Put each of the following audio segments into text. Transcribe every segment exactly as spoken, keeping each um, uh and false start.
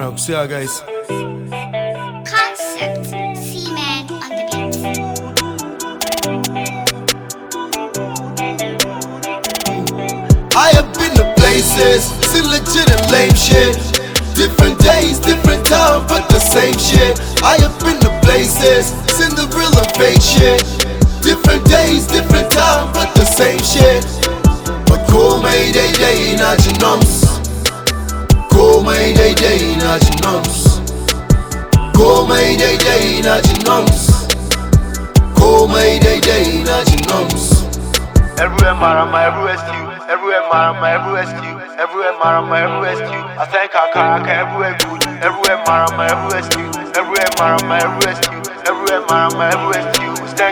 Alright, see ya guys. Concept, C-Man on the beat. I have been to places, seen legit and lame shit. Different days, different time, but the same shit. I have been to places, seen the real and fake shit. Different days, different time, but the same shit. But go may day day na genoms. Go may day day na genoms. Go may day day na genoms. Go may day day na genoms. Everywhere marama, everywhere stew. Everywhere marama, everywhere stew. Everywhere marama, everywhere stew. I think I can everywhere good. Everywhere marama, everywhere stew. Everywhere marama, everywhere stew. Everywhere marama, everywhere stew.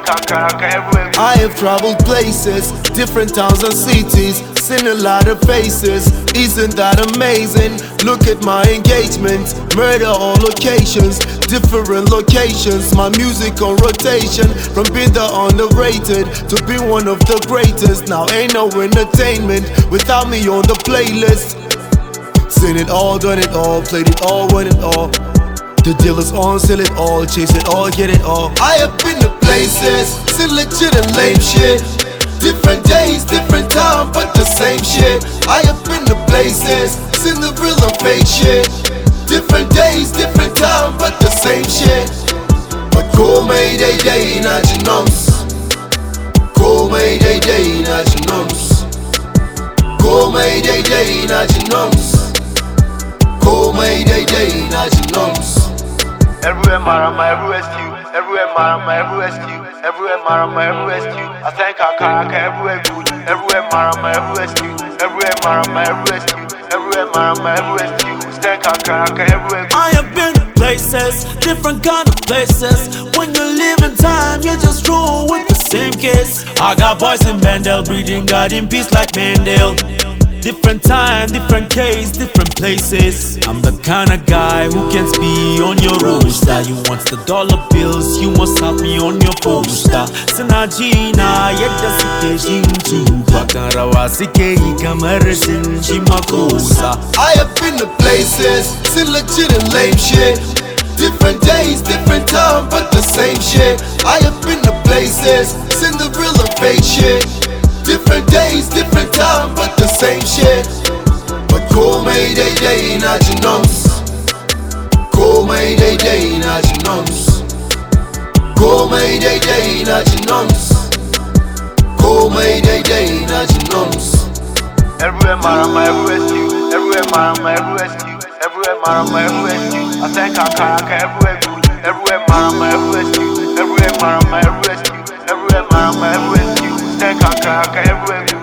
I have traveled places, different towns and cities, seen a lot of faces. Isn't that amazing? Look at my engagements, murder all locations, different locations. My music on rotation, from being the underrated to being one of the greatest. Now ain't no entertainment without me on the playlist. Seen it all, done it all, played it all, won it all. The deal is on, sell it all, chase it all, get it all. I have been to places, seen legit and lame shit. Different days, different time, but the same shit. I have been to places, seen the real and fake shit. Different days, different time, but the same shit. But go may day day na genoms. Go may day day na genoms. Go may day day na genoms. Go may day day na genoms. Everywhere marama, everywhere stew. Everywhere marama, everywhere stew. Everywhere marama, everywhere stew. I think I can everywhere good. Everywhere marama, everywhere stew. Everywhere marama, everywhere stew. Everywhere marama, everywhere stew. Think I can everywhere good. I have been to places, different kind of places. When you live in time, you just roll with the same case. I got boys in Mendel, breeding God in peace like Mendel. Different time, different case, different places. I'm the kind of guy who can be on your roster. You want the dollar bills, you must have me on your poster. Sinajina, yedda sike shinju. Bakan rawa sike yi kamar shinji makosa. I have been to places, seen legit and lame shit. Different days, different time, but the same shit. I have been to places, seen the real and fake shit. Different days, different time, but the same shit. But go may day day na genoms. Go may day day na genoms. Go may day day na genoms. Go may day day na genoms. Everywhere marama, everywhere stew. Everywhere marama, everywhere stew. Everywhere marama, everywhere stew. I think I can everywhere good. Everywhere marama, everywhere stew. Everywhere marama, everywhere stew. Everywhere marama, everywhere stew. Think I can everywhere good.